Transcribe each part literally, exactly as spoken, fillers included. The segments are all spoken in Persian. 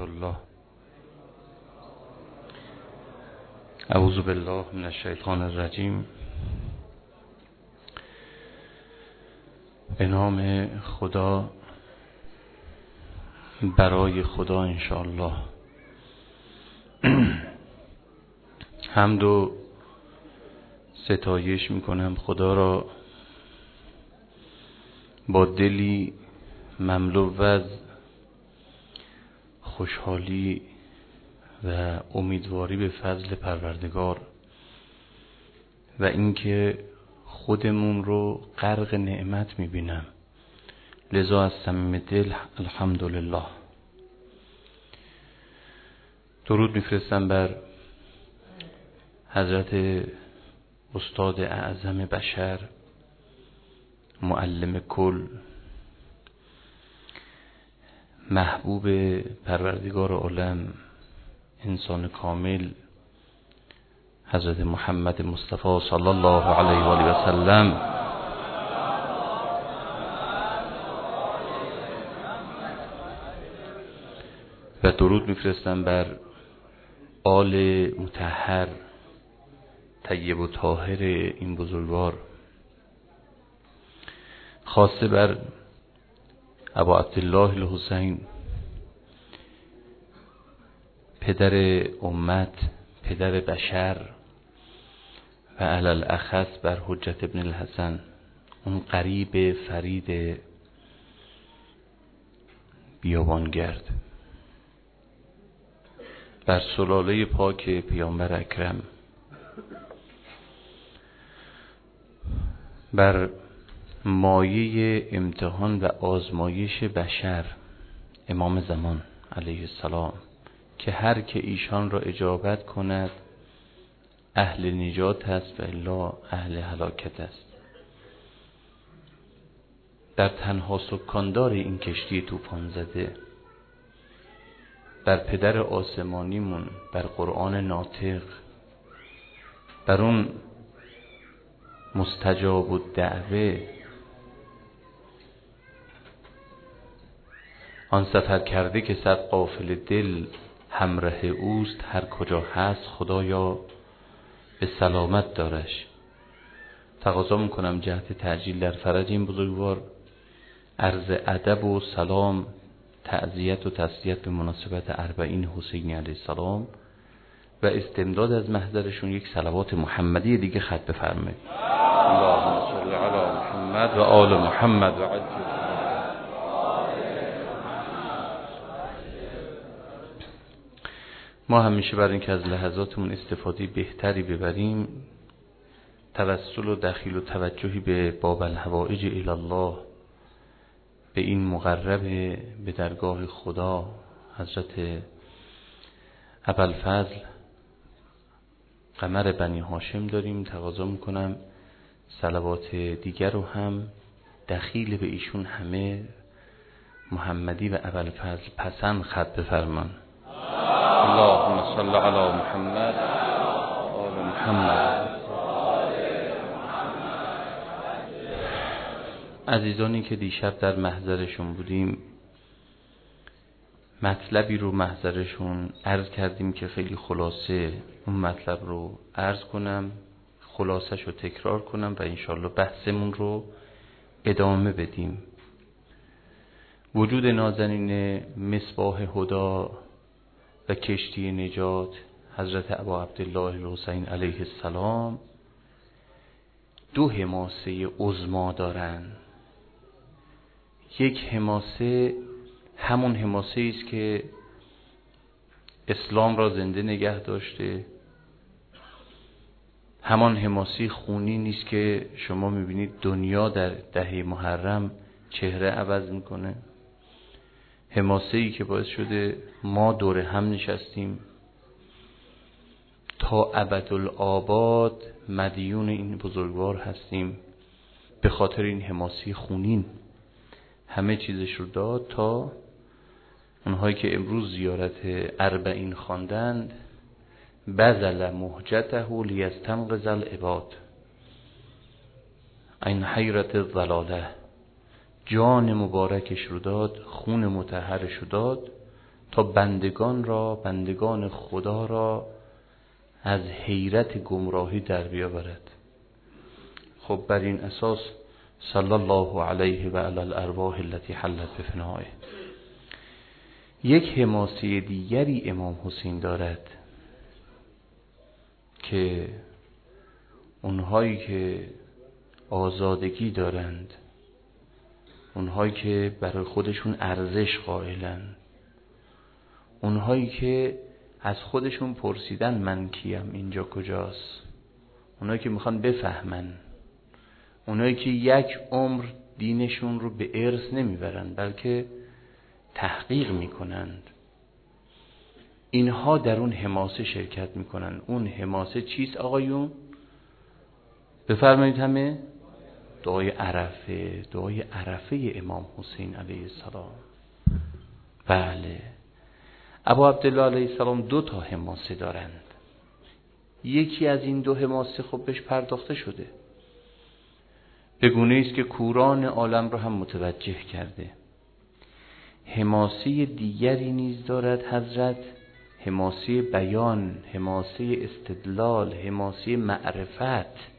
الله. اعوذ بالله من الشیطان الرجیم. به نام خدا، برای خدا انشاءالله. حمد و ستایش میکنم خدا را با دلی مملو از خوشحالی و امیدواری به فضل پروردگار و اینکه خودمون رو غرق نعمت میبینم، لذا از صمیم دل الحمدلله. درود میفرستم بر حضرت استاد اعظم بشر، معلم کل، محبوب پروردگار عالم، انسان کامل، حضرت محمد مصطفی صلی الله علیه و آله و سلم. و درود میفرستم بر آل مطهر طیب و طاهر این بزرگوار، خاصه بر ابا عبدالله الحسین، پدر امت، پدر بشر، و علی الاخص بر حجت ابن الحسن، اون قریب فرید بیابانگرد، بر سلاله پاک پیامبر اکرم، بر مایه امتحان و آزمایش بشر، امام زمان علیه السلام، که هر که ایشان را اجابت کند اهل نجات است و الا اهل هلاکت است. در تنها سکاندار این کشتی طوفان زده، بر پدر آسمانیمون، بر قرآن ناطق، بر اون مستجاب الدعوه، آن سفر کرده که صد قافله دل همراه اوست، هر کجا هست خدایا به سلامت دارش. تقاضا میکنم جهت تعجیل در فرج این بزرگوار عرض ادب و سلام، تعزیت و تسلیت به مناسبت اربعین حسینی علیه السلام و استمداد از محضرشون یک صلوات محمدی دیگه خط بفرمایید. اللهم صل علی محمد و آل محمد و عجل. ما همیشه برای اینکه از لحظاتمون استفاده بهتری ببریم، توسل و دخیل و توجهی به باب الحوائج الی الله، به این مقرب به درگاه خدا حضرت ابوالفضل قمر بنی هاشم داریم. تقاضا میکنم صلوات دیگر رو هم دخیل به ایشون همه محمدی و ابوالفضل پسند خط بفرمان. اللهم صل علی محمد و آل محمد. عزیزانی که دیشب در محضرشون بودیم، مطلبی رو محضرشون عرض کردیم که خیلی خلاصه اون مطلب رو عرض کنم، خلاصش رو تکرار کنم و انشالله بحثمون رو ادامه بدیم. وجود نازنین مصباح هدا و کشتی نجات حضرت ابا عبدالله الحسین علیه السلام دو حماسه عظما دارن. یک حماسه همون حماسه است که اسلام را زنده نگه داشته، همان حماسه خونی نیست که شما میبینید دنیا در دهه محرم چهره عوض میکنه، حماسه‌ای که باعث شده ما دور هم نشستیم تا ابدالآباد مدیون این بزرگوار هستیم. به خاطر این حماسه خونین همه چیزش رو داد تا اونهایی که امروز زیارت اربعین خواندند بذل مهجته لیستنقذ العباد، این حیرت الضلاله، جان مبارکش رو داد، خون مطهرش رو داد تا بندگان را، بندگان خدا را از حیرت گمراهی در بیاورد. خب بر این اساس صلی الله علیه و علی الارواح التي حلت بفنائه. یک حماسه دیگری امام حسین دارد که اونهایی که آزادگی دارند، اونهایی که برای خودشون ارزش قائلند، اونهایی که از خودشون پرسیدن من کیم، اینجا کجاست، اونهایی که میخوان بفهمن، اونهایی که یک عمر دینشون رو به ارث نمیبرن بلکه تحقیق میکنند، اینها در اون حماسه شرکت میکنن. اون حماسه چیست آقایون؟ بفرمایید همه. دعای عرفه، دعای عرفه امام حسین علیه السلام. بله، ابا عبدالله علیه السلام دو تا حماسه دارند. یکی از این دو حماسه خب بهش پرداخته شده، به گونه است که کوران عالم رو هم متوجه کرده. حماسه دیگری نیز دارد حضرت، حماسه بیان، حماسه استدلال، حماسه معرفت.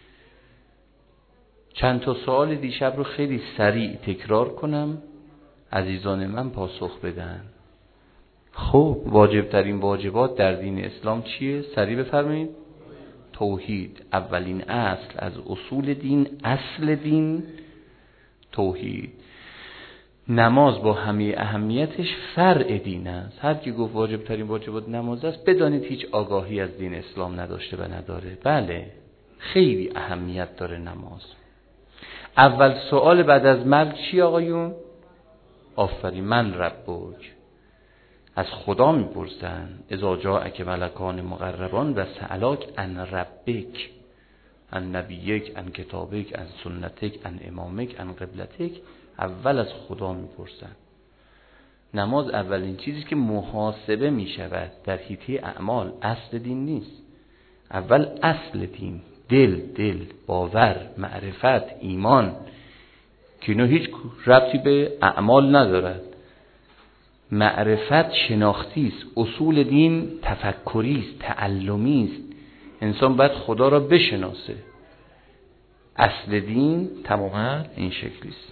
چند تا سوال دیشب رو خیلی سریع تکرار کنم، عزیزان من پاسخ بدن. خب واجب ترین واجبات در دین اسلام چیه؟ سریع بفرمایید. توحید، اولین اصل از اصول دین، اصل دین توحید. نماز با همه اهمیتش فرع دین است. هر کی گفت واجب ترین واجبات نماز است، بدانید هیچ آگاهی از دین اسلام نداشته و نداره. بله خیلی اهمیت داره نماز. اول سوال بعد از مرگ چی آقایون؟ آفرین، من ربک. از خدا میپرسن اذا جاءک ملکان مقربان و سألاک عن ربک، عن نبیک، عن کتابک، عن سنتک، عن امامک، عن قبلتک. اول از خدا میپرسن. نماز اولین چیزی که محاسبه میشود در حیطه اعمال، اصل دین نیست. اول اصل دین، دل، دل، باور، معرفت، ایمان، که اینا هیچ ربطی به اعمال ندارد. معرفت شناختی است، اصول دین تفکری است، تعلمی است. انسان باید خدا را بشناسه. اصل دین تماما این شکلی است.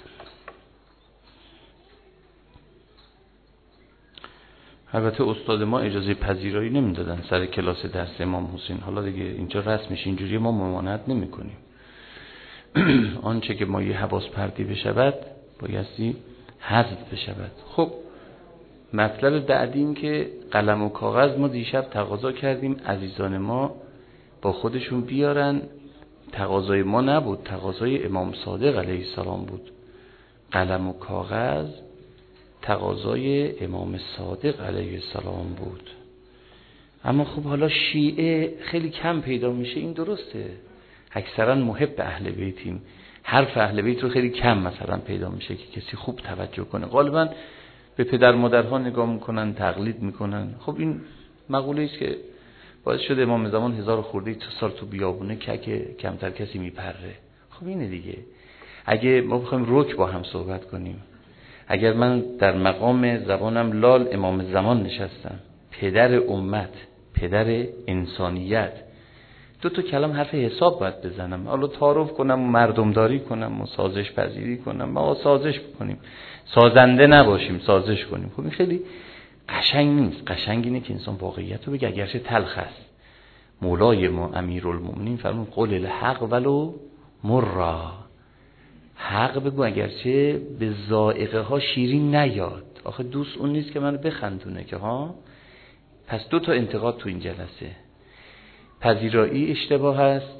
البته استاد ما اجازه پذیرایی نمیدادن سر کلاس درس امام حسین. حالا دیگه اینجا رسمش اینجوری، ما ممانعت نمی کنیم. آنچه که ما یه حواس پرتی بشود بایستی حذف بشود. خب مطلب بعدی این که قلم و کاغذ ما دیشب تقاضا کردیم عزیزان ما با خودشون بیارن. تقاضای ما نبود، تقاضای امام صادق علیه السلام بود. قلم و کاغذ تقاضای امام صادق علیه السلام بود. اما خب حالا شیعه خیلی کم پیدا میشه، این درسته، اکثرا محب اهل بیتیم، حرف اهل بیت رو خیلی کم مثلا پیدا میشه که کسی خوب توجه کنه. غالبا به پدر مادرها نگاه میکنن، تقلید میکنن. خب این مقوله است که باعث شده امام زمان هزار خورده تو سال تو بیابونه که کمتر کسی میپره. خب اینه دیگه. اگه ما بخوایم رک با هم صحبت کنیم، اگر من در مقام زبانم لال امام زمان نشستم، پدر امت، پدر انسانیت، دو تا کلام حرف حساب باید بزنم. حالا تعارف کنم و مردمداری کنم و سازش پذیری کنم، ما سازش بکنیم، سازنده نباشیم، سازش کنیم. خب این خیلی قشنگ نیست. قشنگ اینه که انسان واقعیت رو بگه، اگرچه تلخ است. مولای ما امیرالمومنین فرمود قول الحق ولو مرا، حق بگو اگرچه به ذائقه ها شیرین نیاد. آخه دوست اون نیست که منو بخندونه که ها. پس دو تا انتقاد تو این جلسه: پذیرایی اشتباه است،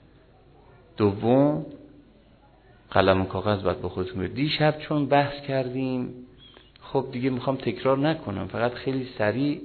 دوم قلم و کاغذ باید با خودتون برید. دیشب چون بحث کردیم، خب دیگه میخوام تکرار نکنم، فقط خیلی سریع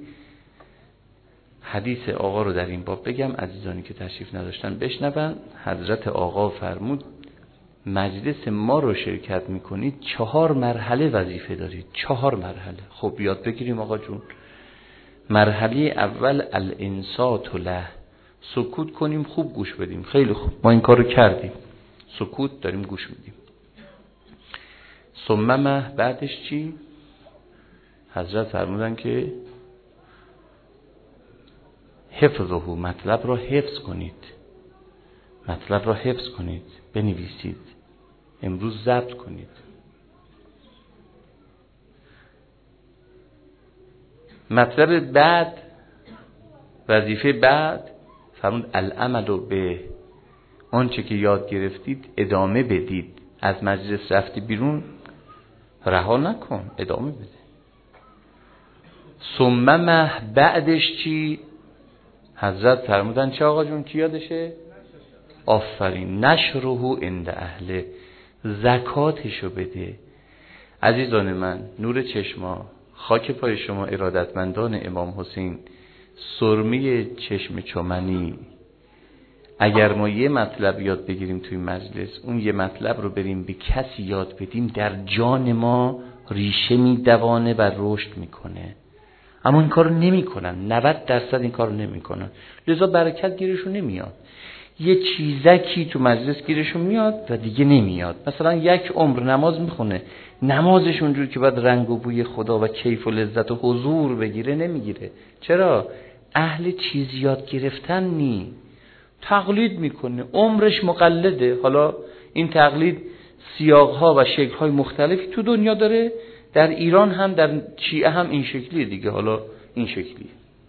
حدیث آقا رو در این باب بگم، عزیزانی که تشریف نداشتن بشنون. حضرت آقا فرمود مجلس ما رو شرکت میکنید، چهار مرحله وظیفه دارید. چهار مرحله. خب یاد بگیریم آقا جون. مرحله اول الانصات له، سکوت کنیم، خوب گوش بدیم. خیلی خوب، ما این کارو کردیم، سکوت داریم گوش میدیم. ثم بعدش چی؟ حضرت فرمودن که حفظه، مطلب را حفظ کنید، مطلب را حفظ کنید، بنویسید، امروز ضبط کنید. مطلب بعد، وظیفه بعد فرمود العمل به آنچه که یاد گرفتید ادامه بدید. از مجلس رفتی بیرون رها نکن، ادامه بده. ثم بعدش چی؟ حضرت فرمودن چه آقا جون؟ کی یادشه؟ آفرین، نشره عند اهله، زکاتشو بده. عزیزان من، نور چشما، خاک پای شما ارادتمندان امام حسین، سرمه چشم چمنی. اگر ما یه مطلب یاد بگیریم توی مجلس، اون یه مطلب رو بریم به کسی یاد بدیم، در جان ما ریشه میدوانه و رشد میکنه. اما این کارو نمیکنن، نود درصد این کارو نمیکنن، لذا برکت گیرشون نمیاد. یه چیزکی تو مجلس گیرشون میاد و دیگه نمیاد. مثلا یک عمر نماز میخونه، نمازش اونجور که باید رنگ و بوی خدا و کیف و لذت و حضور بگیره نمیگیره. چرا؟ اهل چیز یاد گرفتن نی، تقلید میکنه، عمرش مقلده. حالا این تقلید سیاقها و شکلهای مختلفی تو دنیا داره، در ایران هم در شیعه هم این شکلیه دیگه. حالا این شکلیه.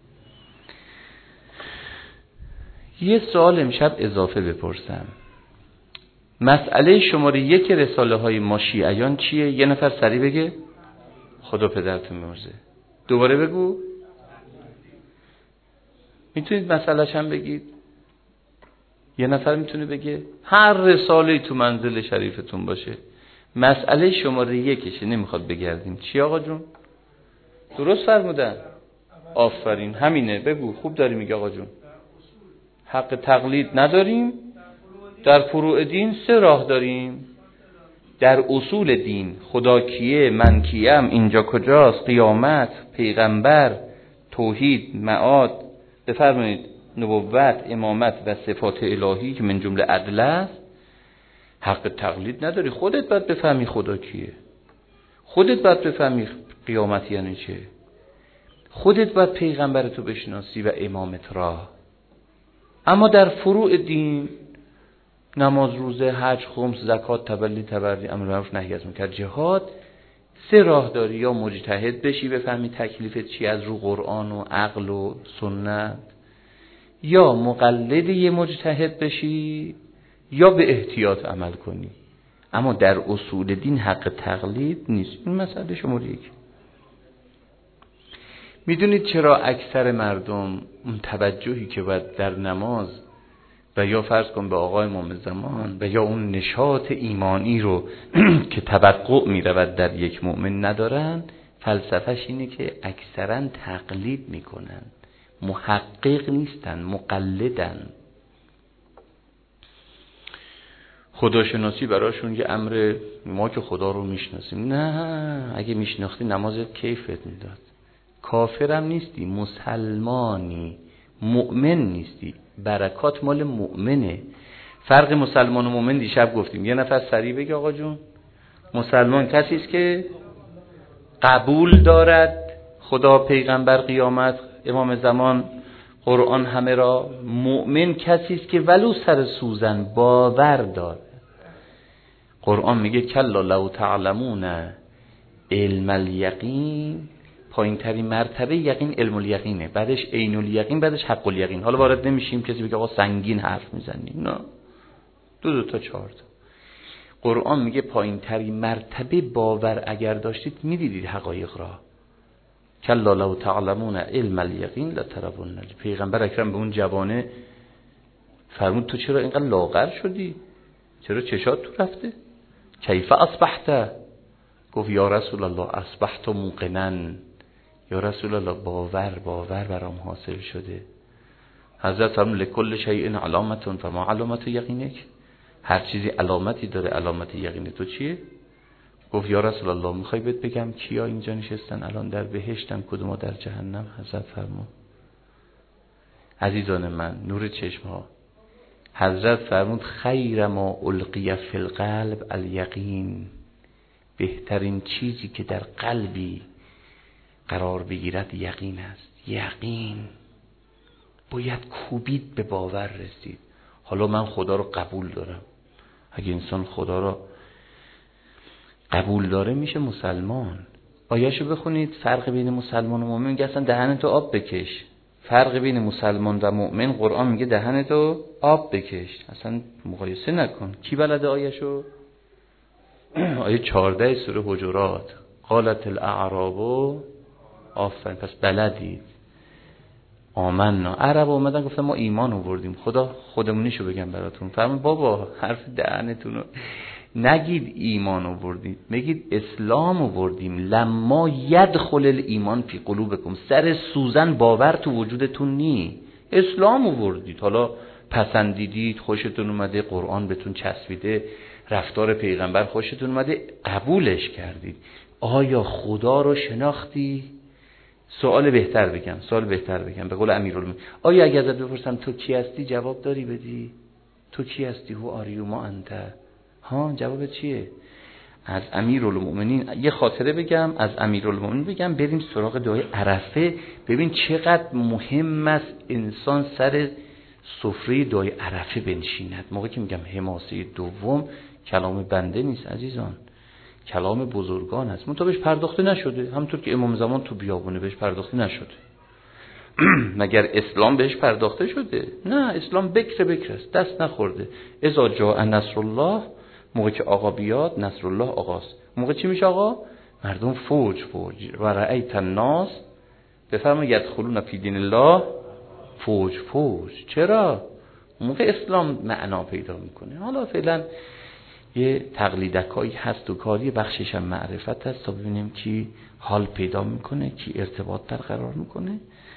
یه سوال امشب اضافه بپرسم. مسئله شماره یک رساله های ما شیعیان چیه؟ یه نفر سریع بگه. خدا پدرتون مرزه. دوباره بگو. میتونید مسئله‌ش هم بگید؟ یه نفر میتونه بگه؟ هر رساله تو منزل شریفتون باشه، مسئله شماره یکشه، نمیخواد بگردیم. چی آقا جون؟ درست فرمودن. آفرین، همینه. بگو. خوب داری میگه آقا جون. حق تقلید نداریم. در فروع دین سه راه داریم. در اصول دین، خدا کیه، من کیم، اینجا کجاست، قیامت، پیغمبر، توحید، معاد، بفرمایید نبوت، امامت و صفات الهی که من جمله عدل است، حق تقلید نداری. خودت باید بفهمی خدا کیه، خودت باید بفهمی قیامت یعنی چه، خودت باید پیغمبرتو بشناسی و امامت را. اما در فروع دین، نماز، روزه، حج، خمس، زکات، تبلی، تبرع، امر معروف، نهی از منکر، جهاد، سه راه داری. یا مجتهد بشی بفهمی تکلیفت چی از رو قرآن و عقل و سنت، یا مقلد یه مجتهد بشی، یا به احتیاط عمل کنی. اما در اصول دین حق تقلید نیست. این مسئله شماره یک. میدونید چرا اکثر مردم اون توجهی که باید در نماز و یا فرض کن به آقای امام زمان و یا اون نشاط ایمانی رو که توقع میرود در یک مؤمن ندارن؟ فلسفهش اینه که اکثرا تقلید میکنن، محقق نیستن، مقلدن. خداشناسی براشون یه امر، ما که خدا رو میشناسیم. نه، اگه میشناختی نمازت کیفت میداد. کافرم نیستی، مسلمانی، مؤمن نیستی، برکات مال مؤمنه. فرق مسلمان و مؤمن دیشب گفتیم. یه نفر سریع بگه آقا جون. مسلمان کسی است که قبول دارد خدا، پیغمبر، قیامت، امام زمان، قرآن همه را. مؤمن کسی است که ولو سر سوزن باور داره. قرآن میگه کلا لو تعلمون علم الیقین، پایین ترین مرتبه یقین علم الیقینه، بعدش عین الیقین، بعدش حق الیقین. حالا وارد نمیشیم کسی بگه آقا سنگین حرف میزنی. نه، دو دو تا چهار تا. قرآن میگه پایین ترین مرتبه باور اگر داشتید میدیدید حقایق را. کلا لو تعلمون علم الیقین لترون. پیغمبر اکرم به اون جوانه فرمود تو چرا اینقدر لاغر شدی؟ چرا چشات تو رفته؟ کیف اصبحت؟ گفت یا رسول الله اصبحت موقنا. یا رسول الله باور باور برام حاصل شده. حضرت فرمود لکل شیء علامت فما علامت یقینک. هر چیزی علامتی داره، علامت یقین تو چیه؟ گفت یا رسول الله میخوای بهت بگم کیا اینجا نشستن الان در بهشتن، کدوما در جهنم؟ حضرت فرمود عزیزان من، نور چشم ها، حضرت فرمود خیر ما القی فی القلب الیقین. بهترین چیزی که در قلبی قرار بگیرد یقین است. یقین باید کوبید به باور رسید. حالا من خدا رو قبول دارم. اگه انسان خدا رو قبول داره میشه مسلمان. آیه‌شو بخونید، فرق بین مسلمان و مؤمن میگه اصلا دهنتو آب بکش. فرق بین مسلمان و مؤمن قرآن میگه دهنتو آب بکش، اصلا مقایسه نکن. کی بلده آیه‌شو؟ آیه چهارده سوره حجرات. قالت الاعراب، آفرین، پس بلدید. آمنا، عرب اومدن گفتن ما ایمان آوردیم. خدا خودمونیشو بگم براتون، فرمود بابا حرف دهنتونو نگید ایمان آوردید، بگید اسلام آوردیم. لما یدخل الایمان فی قلوبکم، سر سوزن باور تو وجودتون نی، اسلام آوردید. حالا پسندیدید، خوشتون اومده، قرآن بهتون چسبیده، رفتار پیغمبر خوشتون اومده، قبولش کردید. آیا خدا رو شناختی؟ سوال بهتر بگم، سوال بهتر بگم به قول امیرالمومنین، آیا اگه ازت بپرسم تو کی هستی جواب داری بدی؟ تو کی هستی؟ هو آریو ما انت، ها جواب چیه؟ از امیرالمومنین یه خاطره بگم، از امیرالمومنین بگم، بریم سراغ دعای عرفه. ببین چقدر مهم است انسان سر سفره دعای عرفه بنشیند. موقعی که میگم حماسه دوم کلام بنده نیست عزیزان، کلام بزرگان است، منتها بهش پرداخته نشده. همونطور که امام زمان تو بیابونه بهش پرداخته نشده. مگر اسلام بهش پرداخته شده؟ نه، اسلام بکر بکر است، دست نخورده. اذا جاء نصر الله، موقع که آقا بیاد نصر الله آقاست. موقع چی میشه آقا؟ مردم فوج فوج. و رأیت الناس، بفرما یدخلون فی دین الله فوج فوج. چرا؟ موقع اسلام معنا پیدا میکنه. حالا فعلا یه تقلیدکایی هست و کاری بخشش هم معرفت هست تا ببینیم کی حال پیدا میکنه، کی ارتباط برقرار میکنه.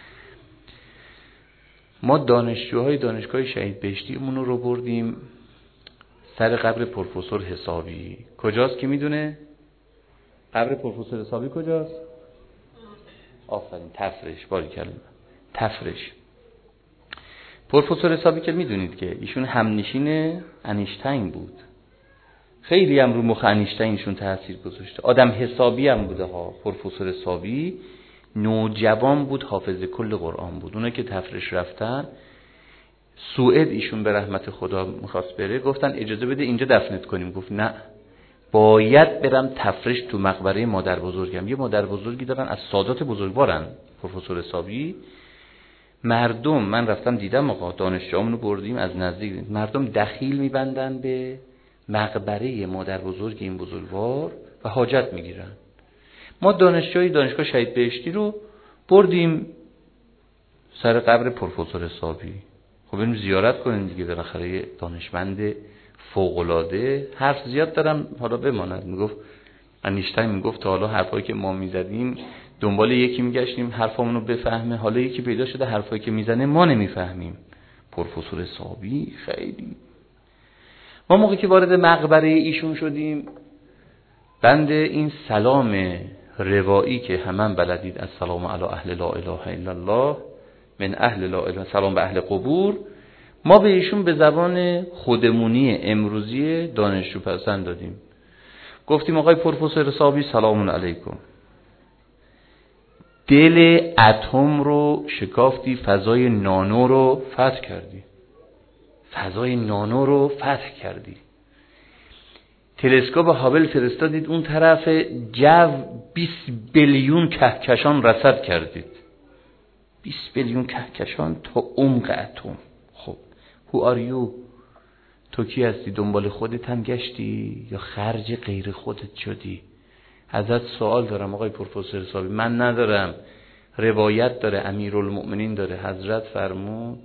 ما دانشجوهای دانشگاه شهید بهشتی اونو رو بردیم سر قبر پروفسور حسابی. کجاست که میدونه؟ قبر پروفسور حسابی کجاست؟ آفرین، تفرش. باریکلا، تفرش. پروفسور حسابی که میدونید که ایشون همنشین انیشتین بود، خیلی هم رو مخ انیشتینشون تاثیر گذاشته. آدم حسابی هم بوده ها. پروفسور حسابی نوجوان بود، حافظ کل قرآن بود. اونا که تفرش رفتن سوئد، ایشون به رحمت خدا میخواست بره، گفتن اجازه بده اینجا دفنت کنیم. گفت نه، باید برم تفرش تو مقبره مادر بزرگم. یه مادر بزرگی دارن از سادات بزرگوارن پروفسور حسابی. مردم، من رفتم دیدم آقا، دانشجوامونو بردیم از نزدیک، مردم دخیل میبندن به مقبره مادر بزرگ این بزرگوار و حاجت میگیرن. ما دانشجوی دانشگاه شهید بهشتی رو بردیم سر قبر پروفسور حسابی. خب بریم زیارت کنیم دیگه، بالاخره دانشمند فوق‌العاده. حرف زیاد دارم حالا بماند. میگفت انیشتین میگفت تا حالا حرفایی که ما میزدیم دنبال یکی میگشتیم حرفامون رو بفهمه، حالا یکی پیدا شده حرفایی که میزنه ما نمیفهمیم. پروفسور حسابی خیلی. ما موقعی که وارد مقبره ایشون شدیم، بند این سلام روایی که همون بلدید، السلام علی اهل لا اله الا الله من اهل لا اله، سلام به اهل قبور، ما به ایشون به زبان خودمونی امروزی دانشجو پسند دادیم. گفتیم آقای پروفسور حسابی سلام علیکم، دل اتم رو شکافتی، فضای نانو رو فتح کردی، فضای نانو رو فتح کردی. تلسکوپ هابل فرستادید اون طرف جو، بیست بیلیون کهکشان رصد کردید، بیست بیلیون کهکشان تا عمق اتم. خب who are you؟ تو کی هستی؟ دنبال خودت هم گشتی یا خرج غیر خودت شدی؟ ازت سوال دارم آقای پروفسور حسابی. من ندارم، روایت داره، امیرالمومنین داره، حضرت فرمود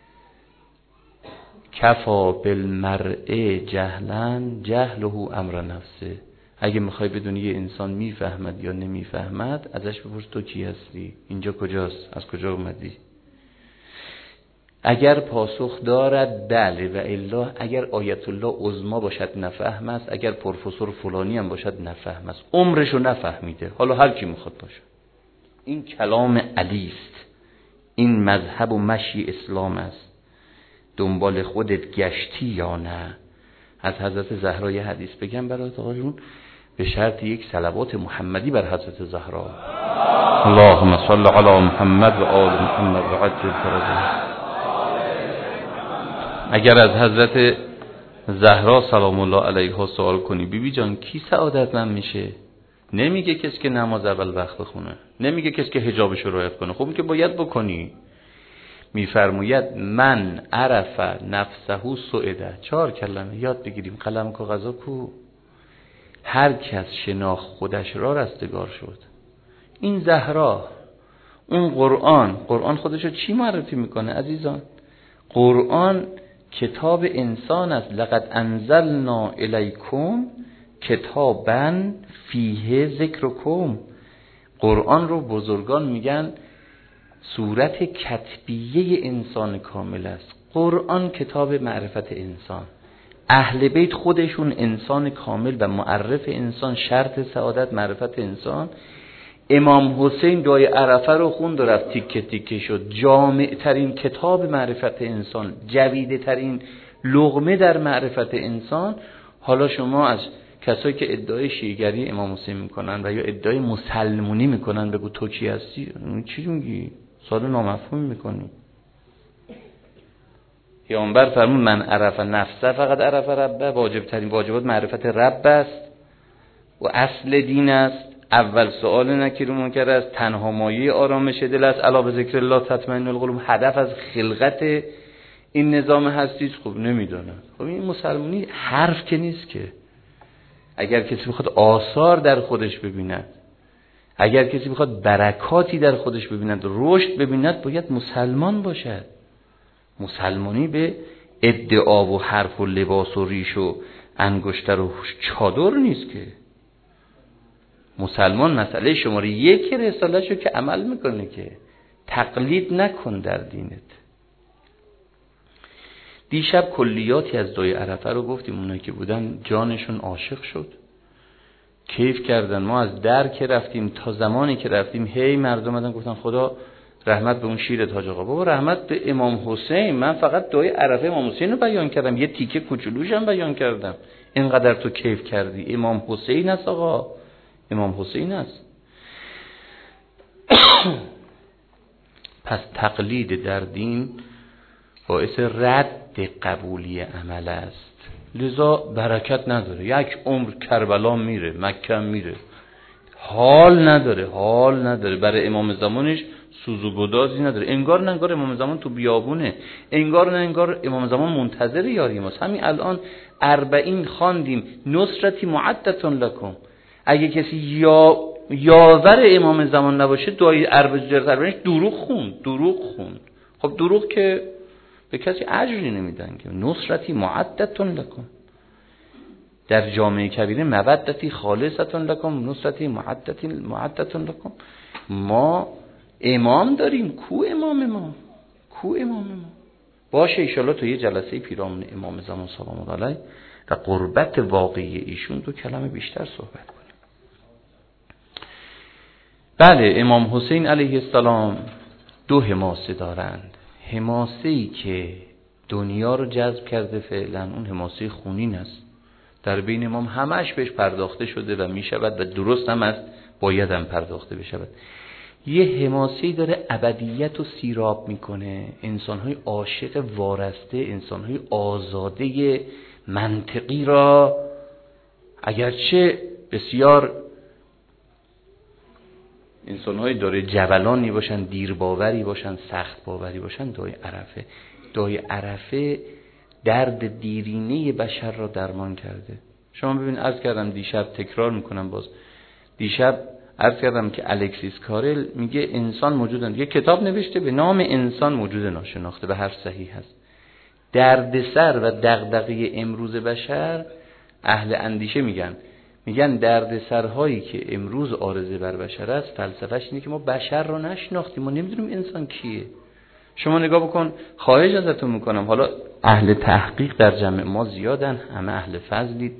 کفا بالمرء جهلا جهله امر نفسه. اگه میخوای بدونی یه انسان میفهمد یا نمیفهمد، ازش بپرس تو کی هستی، اینجا کجاست، از کجا اومدی. اگر پاسخ دارد بله و الا، اگر آیت الله عظما باشد نفهم است، اگر پروفسور فلانی هم باشد نفهم است، عمرشو نفهمیده، حالا هر کی میخواد باشه. این کلام علی است، این مذهب و مشی اسلام است. دنبال خودت گشتی یا نه؟ از حضرت زهرا یه حدیث بگم برات آقایون، به شرط یک صلوات محمدی بر حضرت زهرا. اللهم صل علی محمد و آل محمد و عجل فرجهم. اگر از حضرت زهرا سلام الله علیها سوال کنی بی بی جان کی سعادتمند میشه، نمیگه کسی که نماز اول وقت بخونه، نمیگه کسی که حجابش رو رعایت کنه. خب که باید بکنی. میفرماید من عرف نفسه سعده. چهار کلمه یاد بگیریم، قلم کاغذا کو. هر کس شناخت خودش را رستگار شد. این زهرا، اون قرآن، قرآن خودش رو چی معرفی میکنه عزیزان؟ قرآن کتاب انسان است. لقد انزلنا الیکم کتابا فیه ذکرکم. قرآن رو بزرگان میگن صورت کتبیه انسان کامل است. قرآن کتاب معرفت انسان. اهل بیت خودشون انسان کامل و معرف انسان، شرط سعادت معرفت انسان. امام حسین دعای عرفه رو خوند و رفت تیکه تیکه شد. جامع ترین کتاب معرفت انسان، جویده ترین لقمه در معرفت انسان. حالا شما از کسایی که ادعای شیعه‌گری امام حسین میکنن و یا ادعای مسلمونی میکنن بگو تو کی هستی؟ چی میگی؟ سوال نامفهوم میکنی. پیامبر فرمود من عرف نفسه فقط عرف ربه. واجب ترین واجبات معرفت رب است و اصل دین است. اول سؤال نکیر و منکر است. تنها مایه آرامش دل است. الا به ذکر الله تطمئن القلوب. هدف از خلقت این نظام هستی خوب نمیدونه. خب این مسلمانی حرف که نیست که. اگر کسی بخواد آثار در خودش ببیند، اگر کسی بخواد برکاتی در خودش ببیند، رشد ببیند، باید مسلمان باشد. مسلمانی به ادعا و حرف و لباس و ریش و انگشتر و چادر نیست که. مسلمان مسئله شماره یک رساله‌شو که عمل میکنه که تقلید نکن در دینت. دیشب کلیاتی از دعای عرفه رو گفتیم. اونایی که بودن جانشون عاشق شد، کیف کردن. ما از در که رفتیم تا زمانی که رفتیم هی مردم اومدن گفتن خدا رحمت به اون شیر حاج آقا. بابا رحمت به امام حسین. من فقط دعای عرفه امام حسین رو بیان کردم، یه تیکه کوچولوش هم بیان کردم. اینقدر تو کیف کردی. امام حسین است آقا، امام حسین است. پس تقلید در دین باعث رد قبولی عمل است، لذا برکت نداره. یک عمر کربلا میره، مکه میره، حال نداره، حال نداره. برای امام زمانش سوز و گدازی نداره. انگار نه انگار امام زمان تو بیابونه، انگار نه انگار امام زمان منتظر یاری ماست. همین الان اربعین خواندیم نصرتی معدتون لکم. اگه کسی یا یاور امام زمان نباشه دعای اربعین دروغ خوند، دروغ خوند. خب دروغ که به کسی اجری نمیدن که. نصرتی معدتون لکم. در جامعه کبیره مودتی خالصتون لکم، نصرتی معدتی معدتون لکم. ما امام داریم. کو امام ما؟ کو امام ما؟ باشه ایشالله تو یه جلسه پیرامون امام زمان سلام الله علیه و قربت واقعی ایشون دو کلمه بیشتر صحبت کنیم. بله، امام حسین علیه السلام دو حماسه دارند. حماسه‌ای که دنیا رو جذب کرده فعلا، اون حماسه خونین است. در بین امام همش بهش پرداخته شده و می شود و درست هم است، باید هم پرداخته بشود. یه حماسه‌ای داره ابدیت رو سیراب میکنه. انسان‌های عاشق وارسته، انسان‌های آزاده منطقی را، اگرچه بسیار انسان‌های داره جبلانی باشن، دیر باوری باشن، سخت باوری باشن، دعای عرفه. دعای عرفه درد دیرینه بشر را درمان کرده. شما ببین، عرض کردم دیشب، تکرار میکنم باز، دیشب عرض کردم که الکسیس کارل میگه انسان موجودن، یه کتاب نوشته به نام انسان موجود ناشناخته، به هر صحیح هست. دردسر و دغدغه امروز بشر، اهل اندیشه میگن میگن دردسرهایی که امروز عارضه بر بشر است، فلسفه‌اش اینه که ما بشر رو نشناختیم، ما نمیدونیم انسان کیه. شما نگاه بکن، خواهش ازتون میکنم، حالا اهل تحقیق در جمع ما زیادن، همه اهل فضلید،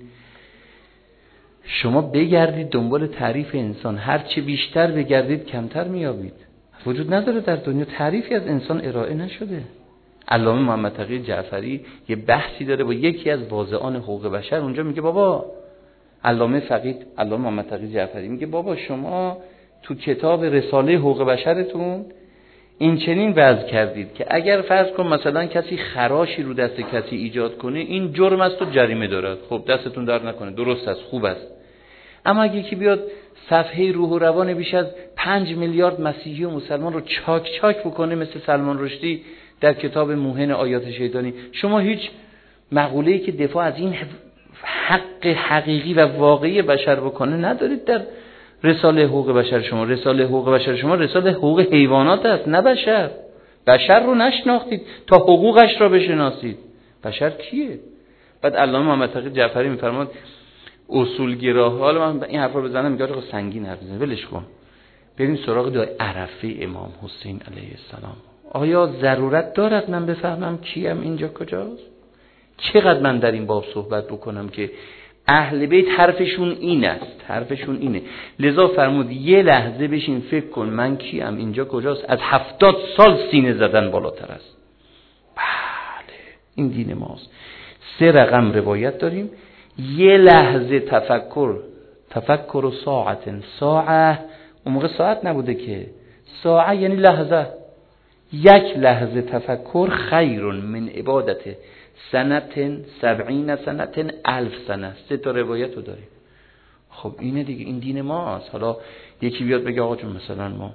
شما بگردید دنبال تعریف انسان، هر چه بیشتر بگردید کمتر میابید. وجود نداره در دنیا تعریفی از انسان ارائه نشده. علامه محمد تقی جعفری یه بحثی داره با یکی از واضعان حقوق بشر، اونجا میگه بابا، علامه فقید علامه محمد تقی جعفری میگه بابا شما تو کتاب رساله حقوق بشرتون این چنین وضع کردید که اگر فرض کن مثلا کسی خراشی رو دست کسی ایجاد کنه این جرم است و جریمه دارد. خب دستتون در نکنه، درست است، خوب است. اما اگه یکی بیاد صفحه روح و روان بیش از پنج میلیارد مسیحی و مسلمان رو چاک چاک بکنه مثل سلمان رشدی در کتاب موهن آیات شیطانی، شما هیچ مقوله‌ای که دفاع از این حق حقیقی و واقعی بشر بکنه ندارید در رساله حقوق بشر شما. رساله حقوق بشر شما رساله حقوق حیوانات است، نه بشر. بشر رو نشناختید تا حقوقش را بشناسید. بشر کیه؟ بعد علامه محمد تقی جعفری میفرماد اصولگرا، حالا من این حرفا بزنم میگه آقا سنگین حرف بزنید، ولش کن، بریم سراغ دعای عرفه امام حسین علیه السلام. آیا ضرورت دارد من بفهمم کیم، اینجا کجاست؟ چقدر من در این باب صحبت بکنم که اهل بیت حرفشون این است، حرفشون اینه. لذا فرمود یه لحظه بشین فکر کن من کیم، اینجا کجاست. از هفتاد سال سینه زدن بالاتر است. بله این دین ماست. سه رقم روایت داریم. یه لحظه تفکر، تفکر و ساعت، ساعه اون موقع ساعت نبوده که، ساعه یعنی لحظه. یک لحظه تفکر خیر من عبادت سنتن سبعین سنتن الف سنه. سه تا روایت رو داریم. خب اینه دیگه، این دین ماست. حالا یکی بیاد بگه آقا جون مثلا ما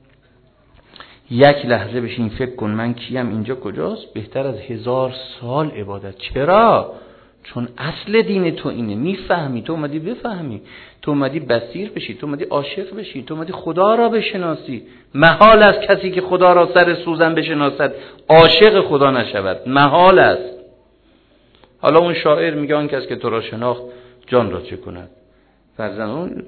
یک لحظه بشین فکر کن من کیم، اینجا کجاست، بهتر از هزار سال عبادت. چرا؟ چون اصل دین تو اینه. میفهمی، تو اومدی بفهمی، تو اومدی بصیر بشی، تو اومدی عاشق بشی، تو اومدی خدا را بشناسی. محال است کسی که خدا را سر سوزن بشناسد عاشق خدا نشود، محال است. حالا اون شاعر میگه آن کس که تو را شناخت جان را چه کند. فرزن اون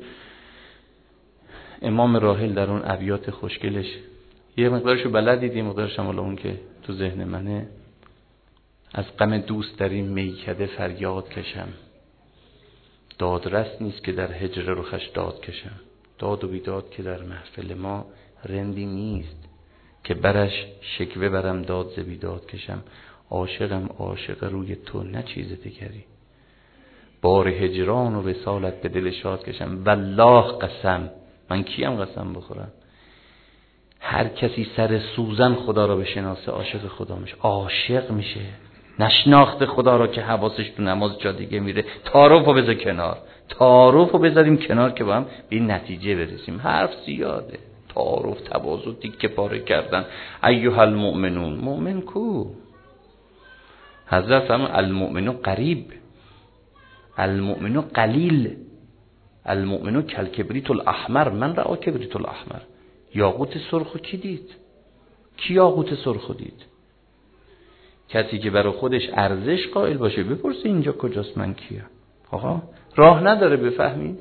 امام راحل در اون ابیات خوشگلش یه مقدارشو بلدید، یه مقدارش هم حالا اون که تو ذهن منه. از غم دوست در این میکده فریاد کشم، دادرس نیست که در هجر رخش داد کشم. داد و بیداد که در محفل ما رندی نیست، که برش شکوه برم داد ز بیداد کشم. عاشقم عاشق روی تو نه چیز دیگری، بار هجران و وصالت به دل شاد کشم. والله قسم، من کیم قسم بخورم، هر کسی سر سوزن خدا را بشناسه عاشق خدا میشه. عاشق میشه. نشناخت خدا را که حواسش تو نماز جا دیگه میره. تعارف رو بذار کنار، تعارف رو بذاریم کنار که با هم به این نتیجه برسیم. حرف زیاده، تعارف، تواضع، تیکه پاره کردن. ایها المؤمنون، مؤمن کو؟ حضرت فرمود المؤمن قریب، المؤمن قلیل، المؤمن کالکبریت الاحمر. من رأى کبریت الاحمر. یاقوت سرخو کی دید؟ کی یاقوت سرخو دید؟ کسی که برای خودش ارزش قائل باشه. بپرسه اینجا کجاست، من کیم. آقا راه نداره بفهمید.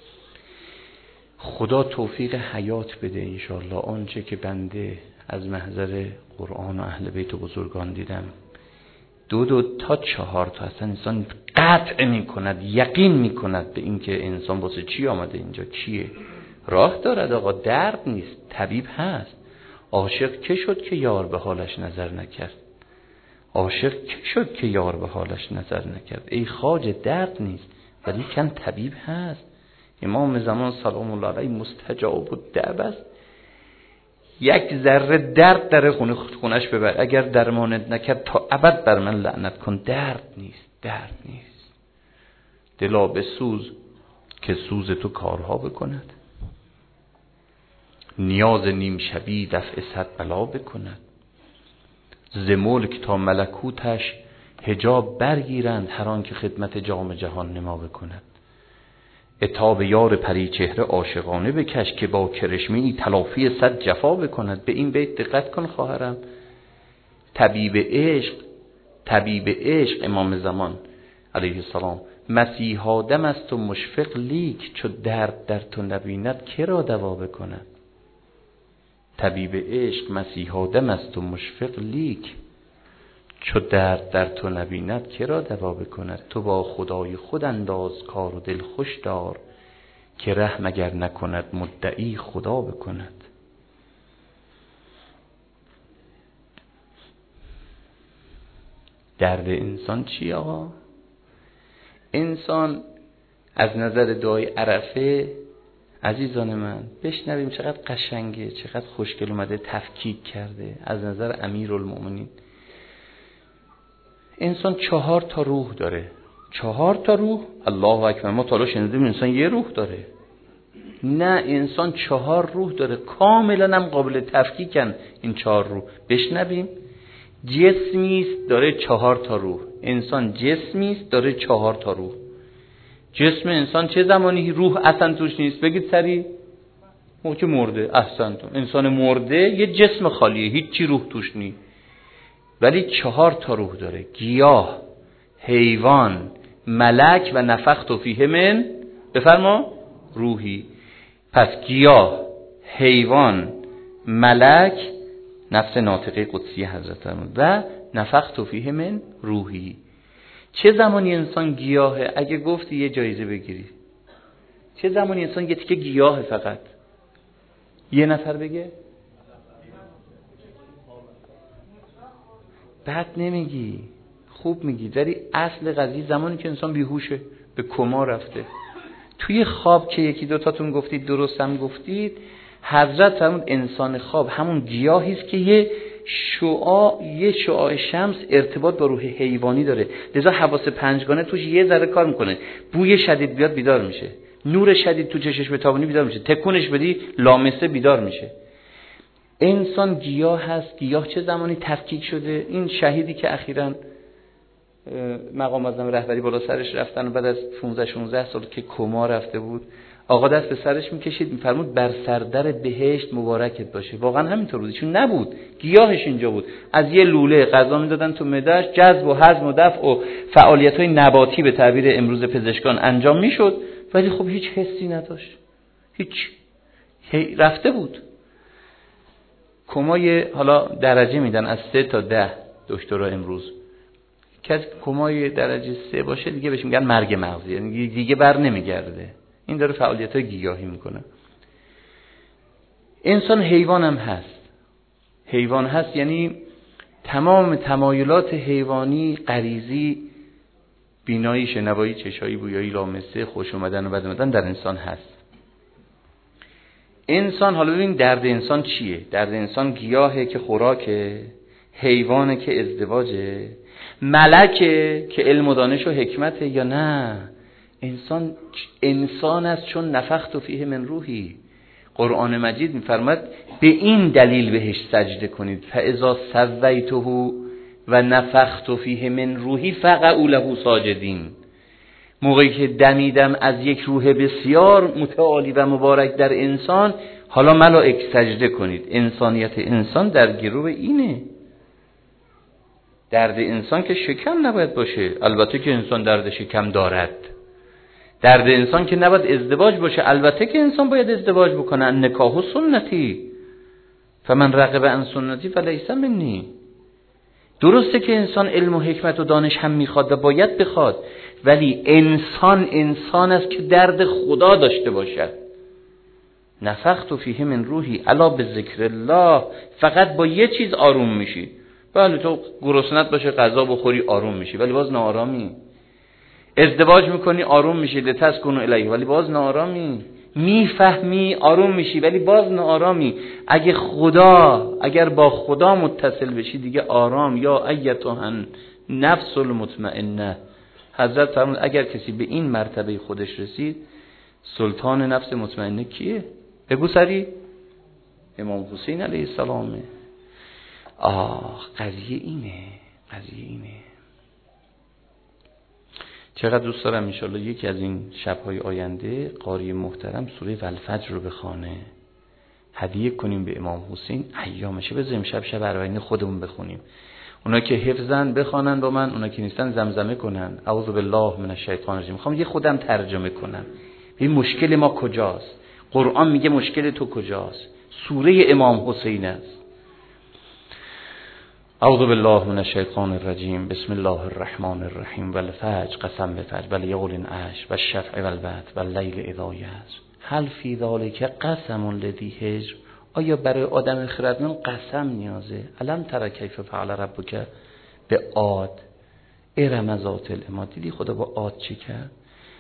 خدا توفیق حیات بده انشاءالله. آنچه که بنده از محضر قرآن و اهل بیت و بزرگان دیدم، دو دو تا چهار تا اصلا انسان قطع می کند، یقین می کند به این که انسان واسه چی آمده اینجا، کیه. راه دارد آقا، درد نیست، طبیب هست. عاشق که شد که یار به حالش نظر نکرد، عاشق که شد که یار به حالش نظر نکرد. ای خواجه درد نیست ولی کن طبیب هست. امام زمان سلام الله علیه مستجاب الدعوه است. یک ذره درد در خونه خونش ببر، اگر درمانت نکرد تا ابد بر من لعنت کن. درد نیست، درد نیست. دلا به سوز که سوز تو کارها بکند، نیاز نیم شبی دفع صد بلا بکند. ز ملک تا ملکوتش حجاب برگیرند، هر آن که خدمت جام جهان نما بکند. عتاب یار پری چهره عاشقانه بکش، که با کرشمه‌ای تلافی صد جفا بکند. به این بیت دقت کن خواهرم. طبیب عشق، طبیب عشق امام زمان علیه السلام، مسیح آدم است و مشفق لیک، چو درد در تو نبیند که را دوا بکند. طبیب عشق مسیح آدم است و مشفق لیک، چو درد در تو نبیند که را دوا بکند. تو با خدای خود انداز کار و دل خوش دار، که رحم اگر نکند مدعی خدا بکند. درد انسان چی آقا؟ انسان از نظر دعای عرفه عزیزان من بشنویم چقدر قشنگه، چقدر خوشگل اومده تفکیک کرده از نظر امیرالمؤمنین. انسان چهار تا روح داره. چهار تا روح؟ الله اکبر. ما تا حالا شنیدیم انسان یه روح داره. نه، انسان چهار روح داره، کاملا هم قابل تفکیکن این چهار روح. بشنویم. جسمی است داره چهار تا روح. انسان جسمی است داره چهار تا روح. جسم انسان چه زمانی روح اصلا توش نیست؟ بگید سریع. موقع مرده. احسنتون. انسان مرده یه جسم خالیه، هیچی روح توش نیست، ولی چهار تا روح داره: گیاه، حیوان، ملک و نفخت فیه من بفرما روحی. پس گیاه، حیوان، ملک، نفس ناطقه قدسی حضرت و نفخت فیه من روحی. چه زمانی انسان گیاهه؟ اگه گفتی یه جایزه بگیری. چه زمانی انسان یه تیکه گیاهه؟ فقط یه نفر بگه. بد نمیگی، خوب میگی. داری اصل قضیه زمانی که انسان بیهوشه، به کما رفته. توی خواب که یکی دو تاتون گفتید، درست هم گفتید، حضرت فرمود انسان خواب همون گیاهی است که یه شعاع یه شعاع شمس ارتباط با روح حیوانی داره، لذا حواس پنجگانه توش یه ذره کار میکنه. بوی شدید بیاد بیدار میشه، نور شدید تو چشش بتابونی بیدار میشه، تکونش بدی لامسه بیدار میشه. انسان گیاه هست. گیاه چه زمانی تفکیک شده؟ این شهیدی که اخیراً مقام معظم رهبری بالا سرش رفتن و بعد از پانزده شانزده سال که کما رفته بود، آقا دست به سرش میکشید میفرمود بر سردر بهشت مبارکت باشه. واقعا همینطور بود، چون نبود، گیاهش اینجا بود. از یه لوله غذا میدادن تو معده‌اش، جذب و هضم و دفع و فعالیت‌های نباتی به تعبیر امروز پزشکان انجام میشد، ولی خب هیچ حسی نداشت، هیچ. رفته بود. کمای حالا درجه میدن از سه تا ده دکترها امروز. که کمای درجه سه باشه دیگه بهش میگن مرگ مغزی، یعنی دیگه بر نمیگرده. این داره فعالیت‌های گیاهی میکنه. انسان حیوان هم هست. حیوان هست یعنی تمام تمایلات حیوانی، غریزی، بینایی، شنوایی، چشایی، بویایی، لامسه، خوش اومدن و بد اومدن در انسان هست. انسان، حالا ببین درد انسان چیه؟ درد انسان گیاهه که خوراکه، حیوانه که ازدواجه، ملکه که علم و دانش و حکمته، یا نه انسان انسان است چون نفخت فیه من روحی. قرآن مجید میفرماد به این دلیل بهش سجده کنید، فاذا سویته و نفخت فیه من روحی فقعوا له ساجدین. موقعی که دمیدم از یک روح بسیار متعالی و مبارک در انسان، حالا ملائک سجده کنید. انسانیت انسان در گروه اینه. درد انسان که شکم نباید باشه، البته که انسان درد شکم دارد. درد انسان که نباید ازدواج باشه، البته که انسان باید ازدواج بکنه. نکاح سنتی فمن رغب عن سنتی فلیس منی. درسته که انسان علم و حکمت و دانش هم میخواد و باید بخواد، ولی انسان انسان است که درد خدا داشته باشد. نفخت فیه من روحی الا بذکر الله. فقط با یه چیز آروم میشی. بله تو گرسنت باشه غذا بخوری آروم میشی، ولی باز ناآرامی. ازدواج میکنی آروم میشی، لتسکنوا الیه، ولی باز ناآرامی. میفهمی آروم میشی، ولی باز ناآرامی. اگه خدا اگر با خدا متصل بشی دیگه آرام. یا ایتها نفس المطمئنه. حضرت فرمود اگر کسی به این مرتبه خودش رسید، سلطان نفس مطمئنه کیه؟ بگو سری. امام حسین علیه السلامه. آه قضیه اینه، قضیه اینه. چقدر دوست دارم انشالله یکی از این شب‌های آینده قاری محترم سوره والفجر رو بخونه، هدیه کنیم به امام حسین. ایامشه بذاریم شب شب اربعین خودمون بخونیم. اونا که حفظن بخوانن با من، اونا که نیستن زمزمه کنن اعوذ بالله من الشیطان الرجیم. میخوام یه خودم ترجمه کنم. این مشکل ما کجاست؟ قرآن میگه مشکل تو کجاست؟ سوره امام حسین است. اعوذ بالله من الشیطان الرجیم. بسم الله الرحمن الرحیم. والفجر قسم به فجر والیال عشر والشفع والوتر واللیل اذا یسر هل فی ذلک قسم لذی حجر. آیا برای آدم خردمند قسم نیازه؟ الم تر کیف فعل ربک به عاد ارم ذات العماد. دیدی خدا با عاد چی کرد؟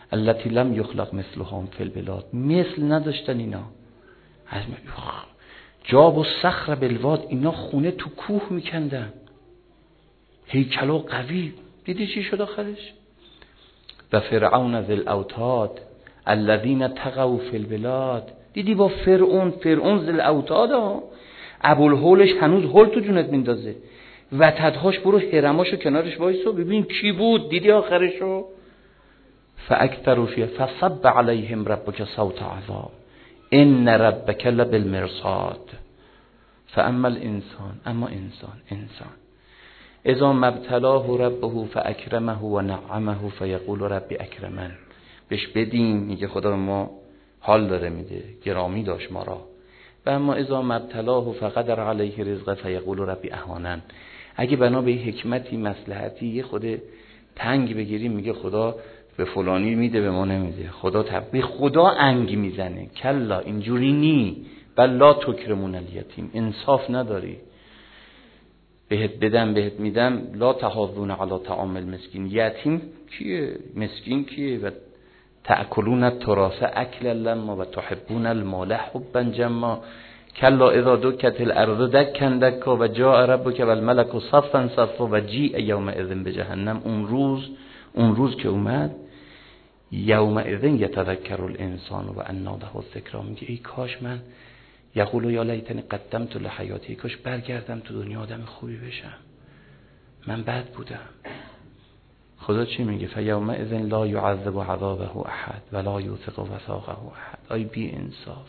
التي لم یخلق مثلها فی البلاد، مثل نداشتن اینا. از جاب و صخر بالواد، اینا خونه تو کوه میکندن، هیکل و قوی. دیدی چی شد آخرش؟ و فرعون ذی الاوتاد الذین طغوا فی البلاد. دیدی با فرعون، فرعون ذی الاوتاد ها، ابوالهولش هنوز هول تو جونت میندازه، وتدهاش برو حرماشو کنارش وایسو ببین کی بود. دیدی آخرشو؟ فاکثروا فیها فصب علیهم ربک صوت عذاب ان ربک لبالمرصاد. فاما الانسان، اما انسان انسان اذا ما ابتلاه ربه فاکرمه و نعمه فیقول ربی اکرمن. بهش بدیم میگه خدا ما حال داره میده، گرامی داشت ما را. و اما اذا ما ابتلاه فقدر علیه رزقه فیقول ربی اهانن. اگه بنا به حکمتی مصلحتی یه خود تنگ بگیریم میگه خدا به فلانی میده به ما نمیده. خدا تبی خدا انگ میزنه. کلا اینجوری نی. بل لا تکرمون الیتیم، انصاف نداری. بهت بدم بهت میدم. لا تحاضون علی طعام المسکین. یتیم کیه؟ مسکین کیه؟ و تأکلون التراث اکلا لما و تحبون المال حبا جما. کلا اذا دکت الارض دکا دکا و جاء ربک والملک صفا صفا و جیء یومئذ بجهنم. اون روز، اون روز که اومد، یومئذ یتذکر الانسان و انا له الذکری. میگه ای کاش من، یقول یا لیتنی قدمت لحیاتی، ای کاش برگردم تو دنیا آدم خوبی بشم، من بد بودم. خدا چی میگه؟ فیومئذ لا یعذب عذابه احد ولا یوثق وثاقه احد. آی بی انصاف،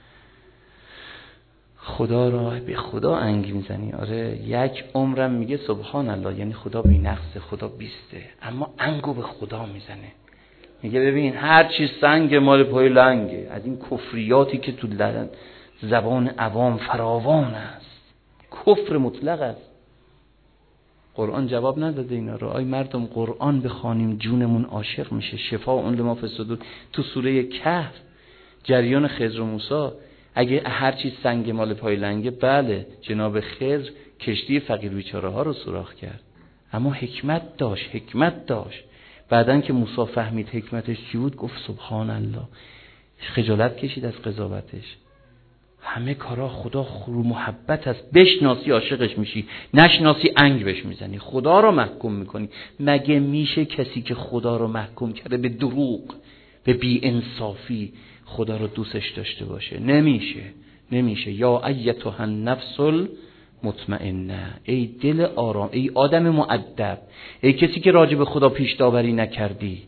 خدا را به خدا انگ میزنی. آره یک عمرم میگه سبحان الله، یعنی خدا بی نقصه، خدا بیسته، اما انگو به خدا میزنه. میگه ببین هر چی سنگ مال پای لنگه. از این کفریاتی که تو زبان عوام فراوان است، کفر مطلق است. قرآن جواب نداده اینا رو. آی مردم قرآن بخوانیم جونمون عاشق میشه. شفاء لما فی الصدور. تو سوره کهف جریان خضر و موسی، اگه هر چی سنگ مال پای لنگه، بله جناب خضر کشتی فقیر بیچاره ها رو سوراخ کرد، اما حکمت داشت، حکمت داشت. بعدن که موسی فهمید حکمتش چی بود، گفت سبحان الله، خجالت کشید از قضاوتش. همه کارا خدا خرو محبت است. بشناسی عاشقش میشی، نشناسی انگ بهش میزنی، خدا رو محکوم میکنی. مگه میشه کسی که خدا رو محکوم کرده به دروغ، به بی انصافی، خدا رو دوستش داشته باشه؟ نمیشه، نمیشه. یا ایتها النفس المطمئنه، ای دل آرام، ای آدم مؤدب، ای کسی که راجع به خدا پیش داوری نکردی،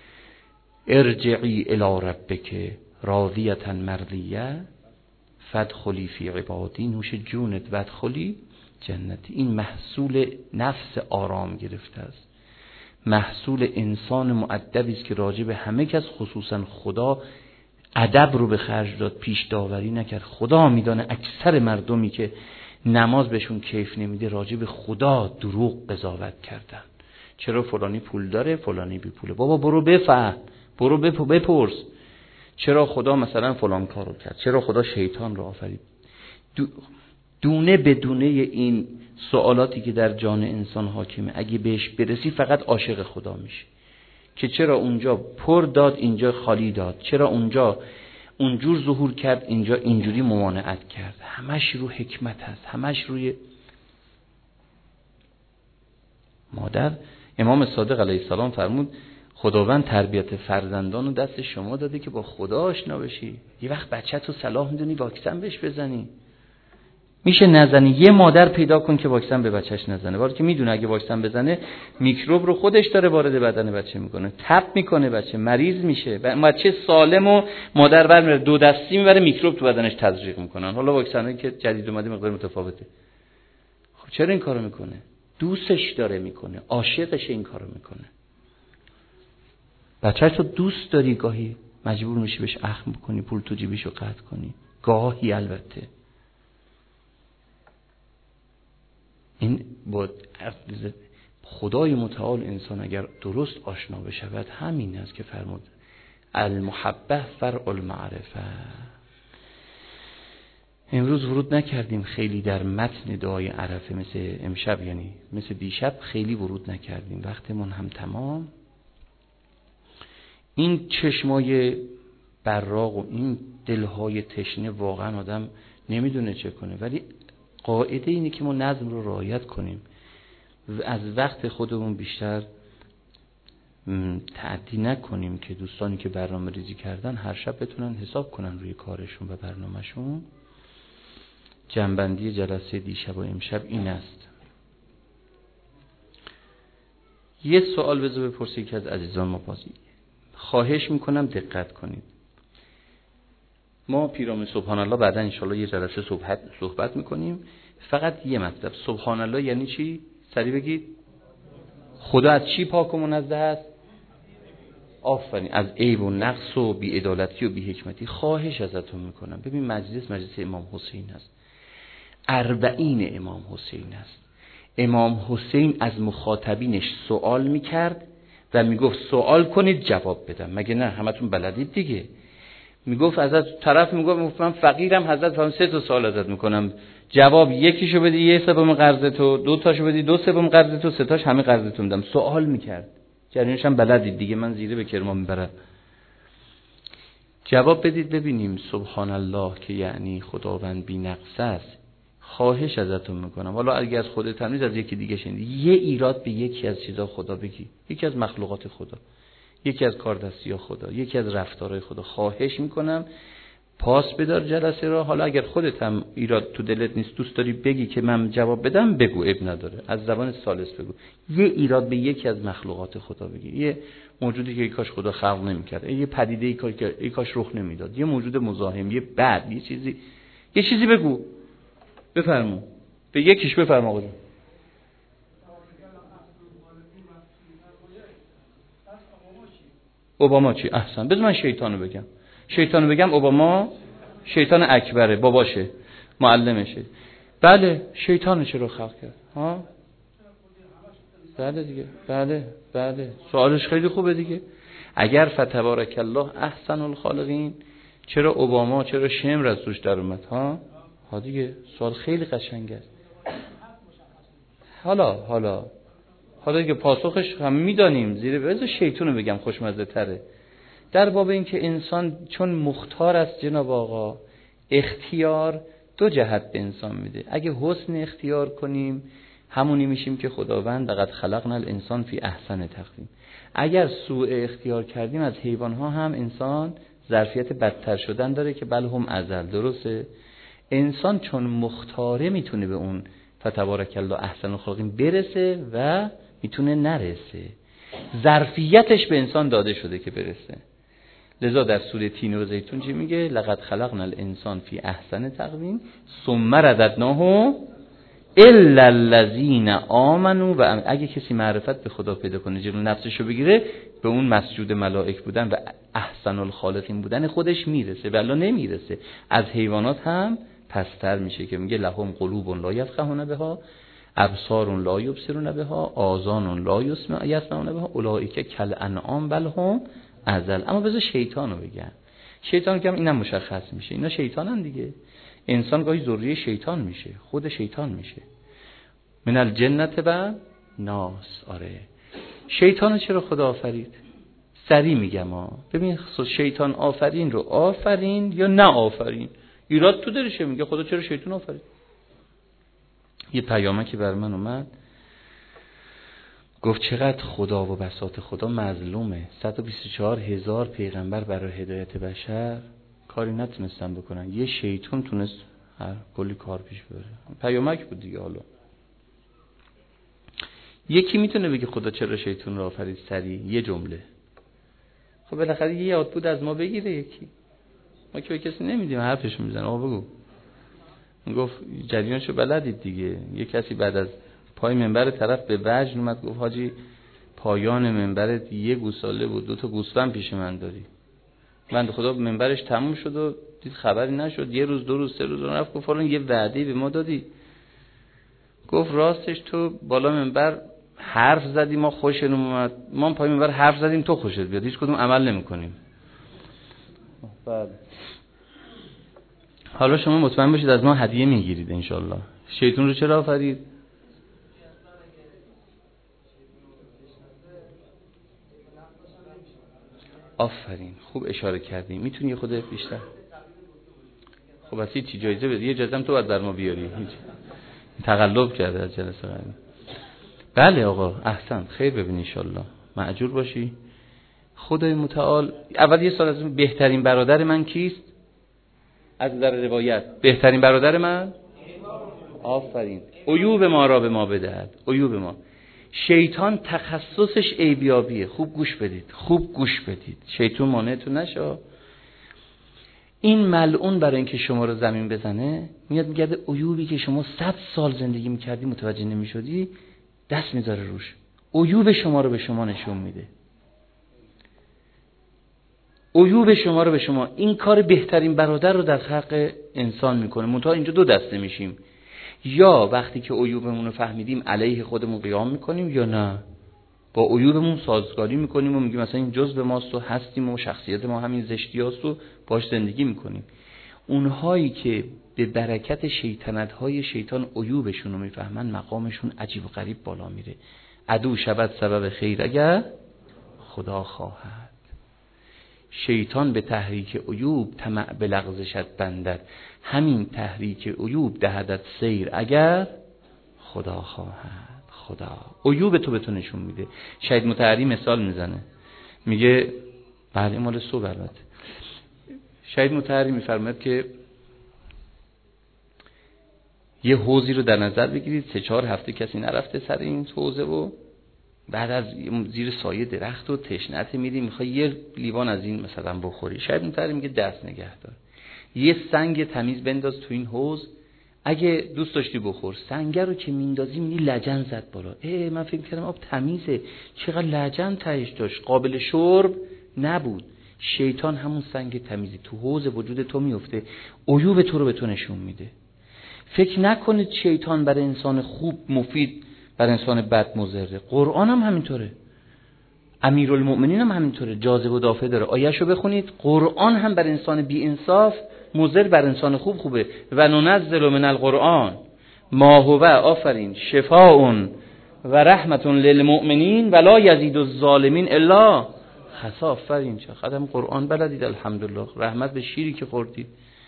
ارجعی الی ربک راضیه مرضیه فادخلی فی عبادی. نوش جونت وادخلی جنتی. این محصول نفس آرام گرفته است، محصول انسان مؤدبی است که راجع به همه کس، خصوصا خدا، ادب رو به خرج داد، پیش داوری نکرد. خدا میدانه اکثر مردمی که نماز بهشون کیف نمیده راجع به خدا دروغ قضاوت کردن. چرا فلانی پول داره فلانی بی پوله؟ بابا برو بفهم، برو بپرس چرا خدا مثلا فلان کارو کرد، چرا خدا شیطان رو آفرید. دونه بدونه این سوالاتی که در جان انسان حاکمه، اگه بهش برسی فقط عاشق خدا میشه. که چرا اونجا پر داد اینجا خالی داد، چرا اونجا اونجور ظهور کرد اینجا اینجوری ممانعت کرد. همش رو حکمت هست، همش روی مادر. امام صادق علیه السلام فرمود خداوند تربیت فرزندان رو دست شما داده که با خدا آشنا بشی. یه وقت بچه تو صلاح میدونی واکسن بهش بزنی، میشه نزنی. یه مادر پیدا کن که واکسن به بچهش نزنه، ولی که میدونه اگه واکسن بزنه میکروب رو خودش داره وارد بدن بچه میکنه، تب میکنه، بچه مریض میشه. بچه سالم و مادر برمیره دو دستی میبره میکروب تو بدنش تزریق میکنن. حالا واکسنایی که جدید اومده مقدار متفاوته. خب چرا این کارو میکنه؟ دوستش داره میکنه، عاشقش این کارو میکنه. بچه‌ش رو دوست داری، گاهی مجبور میشی بهش اخم بکنی، پول تو جیبشو قطع کنی، گاهی البته. این با خدای متعال انسان اگر درست آشنا بشود، همین است که فرمود المحبه فرع المعرفه. امروز ورود نکردیم خیلی در متن دعای عرفه، مثل امشب، یعنی مثل دیشب خیلی ورود نکردیم، وقتمون هم تمام. این چشمای براق و این دلهای تشنه واقعا آدم نمیدونه چه کنه، ولی قاعده اینه که ما نظم رو رعایت کنیم و از وقت خودمون بیشتر تعدی نکنیم که دوستانی که برنامه ریزی کردن هر شب بتونن حساب کنن روی کارشون و برنامهشون. جنبندی جلسه دیشب و امشب این است. یه سوال بذار بپرسی که از عزیزان ما بازی خواهش میکنم دقت کنید. ما پیرامون سبحان الله بعدا انشالله یه جلسه صحبت صحبت میکنیم. فقط یه مطلب، سبحان الله یعنی چی؟ سریع بگید. خدا از چی پاک و منزه است؟ آفرین، از عیب و نقص و بی‌عدالتی و بی‌حکمتی. خواهش ازتون میکنم، ببین مجلس مجلس امام حسین است، اربعین امام حسین است. امام حسین از مخاطبینش سوال میکرد و میگفت سوال کنید جواب بدم، مگه نه؟ همتون بلدید دیگه. میگفت ازت طرف میگفت من فقیرم حضرت، فهم سه تا سوال ازت میکنم، جواب یکیشو بدی یه سوم قرض تو، دو تاشو بدی دو سوم قرض تو، سه تاش همه قرض تو میدم. سوال میکرد، جریانش هم بلدید دیگه، من زیره به کرمان میبرم. جواب بدید ببینیم. سبحان الله که یعنی خداوند بی نقص است. خواهش ازتون میکنم، حالا اگه از خودت هم نیست از یکی دیگه شنید، یه ایراد به یکی از چیزا خدا بگی، یکی از مخلوقات خدا، یکی از کاردستی ها خدا، یکی از رفتارهای خدا. خواهش میکنم پاس بدار جلسه را. حالا اگر خودت هم ایراد تو دلت نیست دوست داری بگی که من جواب بدم، بگو، اب نداره، از زبان سالس بگو. یه ایراد به یکی از مخلوقات خدا بگی، یه موجودی که ای کاش خدا خلق نمیکرد، یه پدیده ای که ای کاش رخ نمیداد، یه موجود مزاحم، یه بد، یه چیزی، یه چیزی بگو. بفرمو به یکیش بفرما آقا. اوباما چی؟ احسن. بذار من شیطانو بگم. شیطانو بگم اوباما شیطان اکبره، باباشه، معلمشه. بله، شیطان چرا خلق کرد؟ ها؟ بله دیگه. بله بله. سوالش خیلی خوبه دیگه. اگر فتبارک الله احسن الخالقین، چرا اوباما، چرا شمر از توش در اومد؟ ها؟ ها دیگه. سوال خیلی قشنگه. حالا حالا حالا که پاسخش هم میدانیم، زیر بذار شیطانو بگم خوشمزه تره. در باب این که انسان چون مختار است جناب آقا، اختیار دو جهت به انسان میده. اگه حسن اختیار کنیم همونی میشیم که خداوند لقد خلقنا الانسان فی احسن تقویم. اگر سوء اختیار کردیم از حیوانها هم انسان ظرفیت بدتر شدن داره که بل هم ازل. درسته؟ انسان چون مختاره میتونه به اون فتبارک الله احسن الخالقین برسه و میتونه نرسه. ظرفیتش به انسان داده شده که برسه. لذا در سوره تین و زیتون چی میگه؟ لقد خلقنا الانسان فی احسن تقویم ثم رددناه الا الذین آمنوا. و اگه کسی معرفت به خدا پیدا کنه، جلو نفسشو بگیره، به اون مسجود ملائک بودن و احسن الخالقین بودن خودش میرسه، ولی نمیرسه. از حیوانات هم پستر میشه که میگه لهم قلوب لا یفقهون بها، ابصار لا یبصرون بها، آذان لا یسمعون بها، اولئک کالانعام بل هم اضل. اما بذار شیطانو بگم. شیطان که اینم مشخص میشه، اینا شیطانن دیگه. انسان گاهی ذریه شیطان میشه، خود شیطان میشه. من الجنت و ناس. آره، شیطانو چرا خدا آفرید؟ سری میگم ها. ببین شیطان آفرین رو آفرین یا نه آفرین، ایراد تو دلشه. میگه خدا چرا شیطان آفرید؟ یه پیامکی بر من اومد، گفت چقدر خدا و بساط خدا مظلومه. صد و بیست و چهار هزار پیغمبر برای هدایت بشر کاری نتونستن بکنن، یه شیطان تونست هر کلی کار پیش ببره. پیامک بود دیگه. حالا یکی میتونه بگه خدا چرا شیطان رو آفرید؟ سریع یه جمله. خب بالاخره یه یاد بود از ما بگیره یکی. ما که به کسی نمیدیم، حرفش میزنه. آقا بگو. گفت جریانشو بلدید دیگه. یه کسی بعد از پای منبر طرف به وجد اومد، گفت حاجی پایان منبرت یه گوساله بود، دو تا گوسفند پیش من داری. بنده خدا منبرش تموم شد و دید خبری نشد. یه روز دو روز سه روز رفت، گفت فلان یه وعده به ما دادی. گفت راستش تو بالا منبر حرف زدی ما خوشمون اومد، ما پای منبر حرف زدیم تو خوشت بیاد، هیچ کدوم عمل نمی‌کنیم. بله. حالا شما مطمئن باشید از ما هدیه میگیرید انشالله. شیطان رو چرا آفرید؟ آفرین، خوب اشاره کردی. میتونی یه خود بیشتر؟ خب اصلا چی جایزه بده، یه جزم تو باید در ما بیاری. هیچ تقلب کرده از جلسه قبلی. بله آقا احسن، خیر ببین ان شاء الله مأجور باشی. خدای متعال اول یه سال از بهترین برادر من کیست؟ از نظر روایت بهترین برادر من؟ آفرین. عیوب ما را به ما بدهد. عیوب ما. شیطان تخصصش عیبیابیه. خوب گوش بدید، خوب گوش بدید، شیطان مانعتون نشه. این ملعون برای اینکه شما رو زمین بزنه میاد میگه عیوبی که شما صد سال زندگی میکردی متوجه نمیشدی دست میذاره روش. عیوب شما رو به شما نشون میده. عیوب شما رو به شما. این کار بهترین برادر رو در حق انسان میکنه. منتها اینجا دو دسته میشیم، یا وقتی که عیوبمون رو فهمیدیم علیه خودمون قیام میکنیم، یا نه با عیوبمون سازگاری میکنیم و میگیم مثلا این جزء ماست و هستیم و شخصیت ما همین زشتی هاست و باش زندگی میکنیم. اونهایی که به برکت شیطنت‌های شیطان عیوبشون رو میفهمن مقامشون عجیب و غریب بالا میره. عدو شود سبب خیر اگر خدا خواهد. شیطان به تحریک عیوب طمع به لغزشت بندد، همین تحریک عیوب دهدت سیر اگر خدا خواهد. خدا عیوب تو به تو نشون میده. شهید مطهری مثال میزنه، میگه بله مال صبح البته. شهید مطهری میفرماید که یه حوضی رو در نظر بگیرید، سه چهار هفته کسی نرفته سر این حوضه و بعد از زیر سایه درخت و تشنت میری میخوای یه لیوان از این مثلا بخوری. شهید مطهری میگه دست نگه دار، یه سنگ تمیز بنداز تو این حوض، اگه دوست داشتی بخور. سنگ رو که میندازی میبینی لجن زد بالا. اه من فکر کردم آب تمیزه، چقدر لجن تهش داشت، قابل شرب نبود. شیطان همون سنگ تمیزی تو حوض وجود تو میفته، عیوب تو رو به تو نشون میده. فکر نکنید شیطان برای انسان خوب مفید، برای انسان بد مضره. قرآن هم همینطوره، امیرالمؤمنین هم همینطوره، جاذب و دافع داره. آیه‌شو بخونید، قرآن هم برای انسان بی انصاف مضر، بر انسان خوب خوبه. و ننزل من القرآن ما هو آفرین شفاء و رحمت للمؤمنین ولا یزید الظالمین الا خسارا. آفرین چه خدم قرآن بلدید، الحمدلله. رحمت به شیری که خوردید.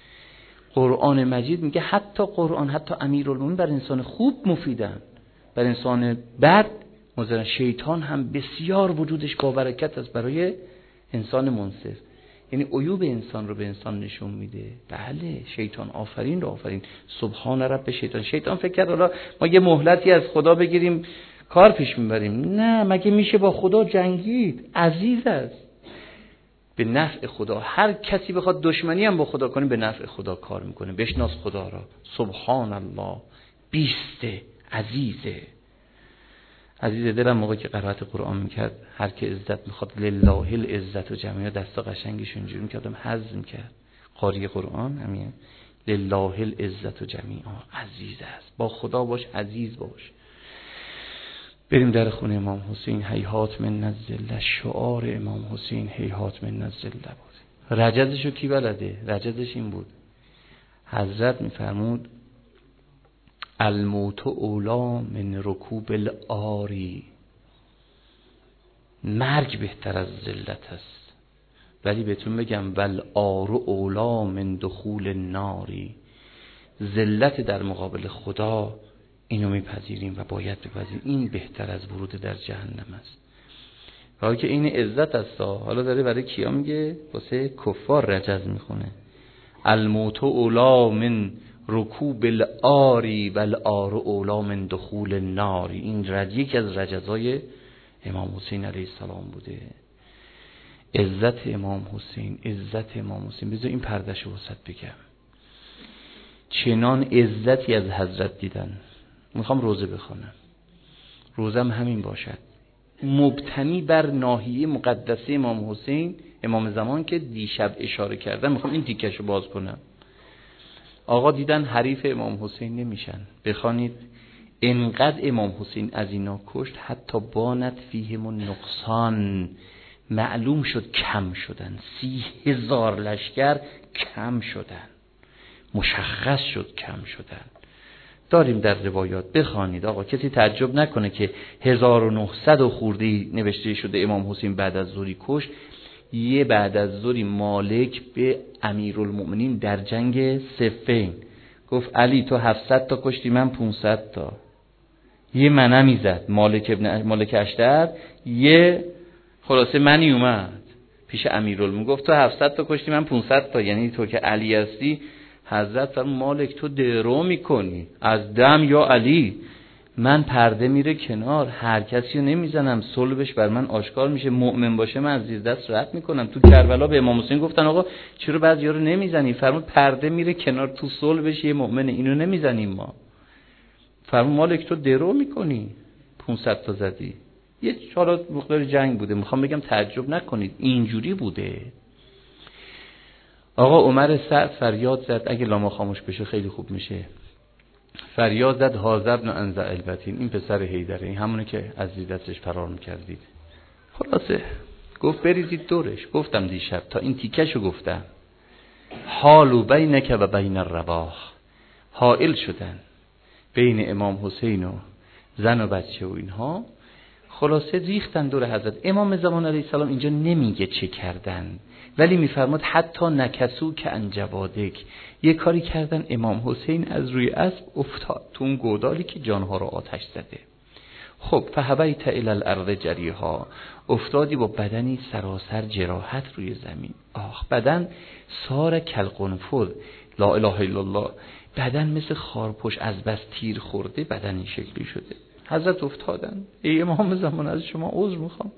قرآن مجید میگه حتی قرآن، حتی امیرالمؤمنین بر انسان خوب مفیدن، بر انسان بد مضر. شیطان هم بسیار وجودش با برکت است برای انسان منصف. یعنی عیوب انسان رو به انسان نشون میده. بله شیطان آفرین رو آفرین. سبحان رب شیطان. شیطان فکر کرد حالا ما یه مهلتی از خدا بگیریم کار پیش میبریم. نه، مگه میشه با خدا جنگید؟ عزیز است، به نفع خدا. هر کسی بخواد دشمنی هم با خدا کنه به نفع خدا کار میکنه. بشناس خدا را. سبحان الله. بیسته عزیزه. عزیز دلم موقعی که قرائت قرآن میکرد، هر که عزت میخواد لله العزت و جمیعا دستا قشنگش اونجوری میکردم هضم میکرد. قاری قرآن همین لله العزت و جمیعا. عزیز است، با خدا باش، عزیز باش. بریم در خونه امام حسین. هیهات من نزله. شعار امام حسین هیهات من نزله بود. رجزشو کی بلده؟ رجزش این بود، حضرت میفرمود الموت اولا من رکوب الآری. مرگ بهتر از ذلت است، ولی بهتون بگم والآر اولا من دخول الناری. ذلت در مقابل خدا اینو میپذیریم و باید بپذیریم، این بهتر از ورود در جهنم است. حالا که این عزت است، حالا داره برای کیا میگه؟ واسه کفار رجز میخونه. الموت اولا من رکوب الآری والآر اولا من دخول الناری. این رج یکی از رجزای امام حسین علیه السلام بوده. عزت امام حسین، عزت امام حسین. بذار این پردهشو واسط بگم. چنان عزتی از حضرت دیدن. میخوام روزه بخونم، روزم همین باشد، مبتنی بر ناحیه مقدسه امام حسین امام زمان که دیشب اشاره کردم. میخوام این تیکشو باز کنم. آقا دیدن حریف امام حسین نمیشن. بخوانید انقدر امام حسین از اینا کشت حتی بانت فیهم النقصان. معلوم شد کم شدن، سی هزار لشکر کم شدن، مشخص شد کم شدن. داریم در روایات، بخوانید آقا، کسی تعجب نکنه که هزار و نهصد و خوردی نوشته شده امام حسین بعد از ظهر کشت. یه بعد از ظهری مالک به امیرالمؤمنین در جنگ صفین گفت علی تو هفتصد تا کشتی، من پانصد تا. یه منمی زد مالک ابن مالک اشتر، یه خلاصه منی اومد پیش امیرالمؤمنین گفت تو هفتصد تا کشتی، من پانصد تا. یعنی تو که علی هستی حضرت فرمود مالک تو درو میکنی از دم یا علی، من پرده میره کنار، هر کسی رو نمیزنم، صلبش بر من آشکار میشه، مؤمن باشه من از زیر دست رد میکنم. تو کربلا به امام حسین گفتن آقا چرا بعضیا رو نمیزنی؟ فرمود پرده میره کنار، تو صلبش یه مؤمنه، اینو نمیزنیم ما. فرمود مالک تو درو میکنی، پانصد تا زدی. یه حالا مقدار جنگ بوده، میخوام بگم تعجب نکنید اینجوری بوده. آقا عمر سعد فریاد زد، اگه لاما خاموش بشه خیلی خوب میشه. فریاد زد هازا ابن انزع البتین، این پسر حیدره، این همونه که از زیر دستش فرار میکردید. خلاصه گفت بریزید دورش. گفتم دیشب تا این تیکشو گفتم، حالو بینک و بین الرباح، حائل شدن بین امام حسین و زن و بچه و اینها. خلاصه ریختن دور حضرت. امام زمان علیه السلام اینجا نمیگه چه کردن، ولی میفرماد حتی نکسو که انجوادک، یه کاری کردن امام حسین از روی اسب افتاد تو اون گودالی که جانها رو آتش زده. خب فهبیت الی الارض جریها، افتادی با بدنی سراسر جراحت روی زمین. آخ بدن سار کالقنفذ، لا اله الا الله، بدن مثل خارپشت از بس تیر خورده بدن این شکلی شده. حضرت افتادن. ای امام زمان از شما عذر میخوام.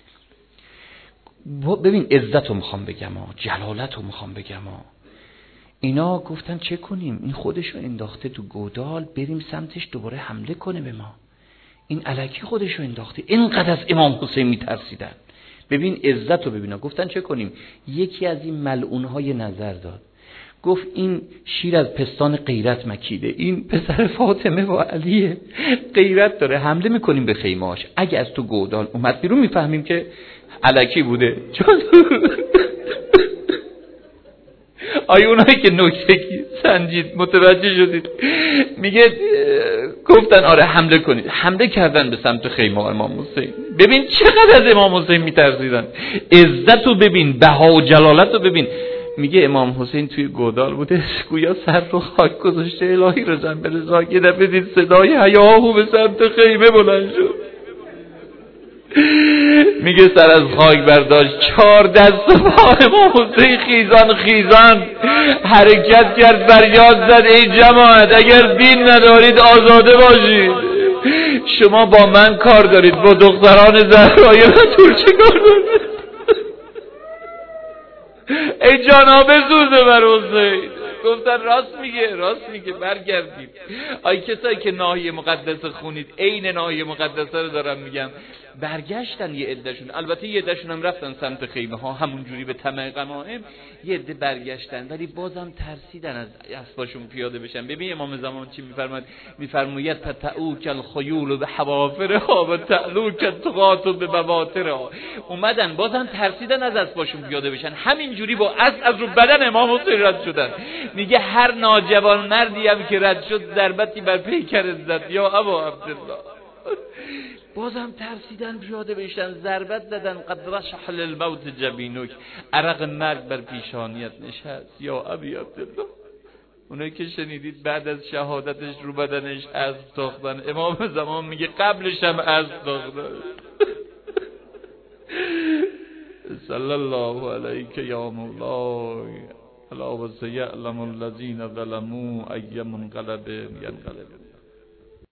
ببین عزت رو میخوام بگم ها، جلالت رو میخوام بگم ها. اینا گفتن چه کنیم؟ این خودشو انداخته تو گودال، بریم سمتش دوباره حمله کنه به ما. این الکی خودشو انداخته. اینقدر از امام حسین میترسیدن. ببین عزت رو ببینا. گفتن چه کنیم؟ یکی از این ملعونهای نظر داد، گفت این شیر از پستان غیرت مکیده، این پسر فاطمه و علیه، غیرت داره، حمله میکنیم به خیمه‌اش. اگه از تو گودال اومد بیرون میفهمیم که الکی بوده. چون آیا اونایی که نکته سنجید متوجه شدید؟ میگه گفتن آره حمله کنید. حمله کردن به سمت خیمه امام حسین. ببین چقدر از امام حسین میترسیدن. عزت رو ببین، بها و جلالت رو ببین. میگه امام حسین توی گودال بوده، گویا سر رو خاک گذاشته، الهی رضا برضا. یه دفعه دید صدای حیاهو به سمت خیمه بلند شد. میگه سر از خاک برداشت، چهار دست و پا امام حسین خیزان خیزان حرکت کرد، فریاد زد ای جماعت اگر دین ندارید آزاده باشید، شما با من کار دارید، با دختران زهرای رسول چه کار دارید؟ ای جانا بسوزه بر حسین. گفتن راست میگه، راست میگه، برگردید. آی کسایی که ناحیه مقدس خونید، عین ناحیه مقدسه رو دارم میگم، برگشتن یه عدهشون. البته یه عدهشون هم رفتن سمت خیمه ها، همون جوری به طمع غنایم. یه عده برگشتن ولی بازم ترسیدن از اسباشون پیاده بشن. ببین امام زمان چی میفرماد؟ میفرماید تتعوک الخیول به حوافرها و تعلوک الطغات به بواترها. اومدن بازم ترسیدن از اسباشون پیاده بشن، همین جوری با اسب از رو بدن امام حسین رد شدن. میگه هر ناجوان مردی هم که رد شد ضربتی بر پیکر زد یا ابا عبدالله. بازم ترسیدن پیاده بشن، ضربت زدن. قد رشح للموت جبینک، عرق مرگ بر پیشانیت نشست یا ابی عبدالله. اونایی که شنیدید بعد از شهادتش رو بدنش اسب تاختن. امام زمان میگه قبلش هم اسب تاختن. صلی الله علیک یا مولاي الا وسيعلم الذين ظلموا أي منقلب ينقلب.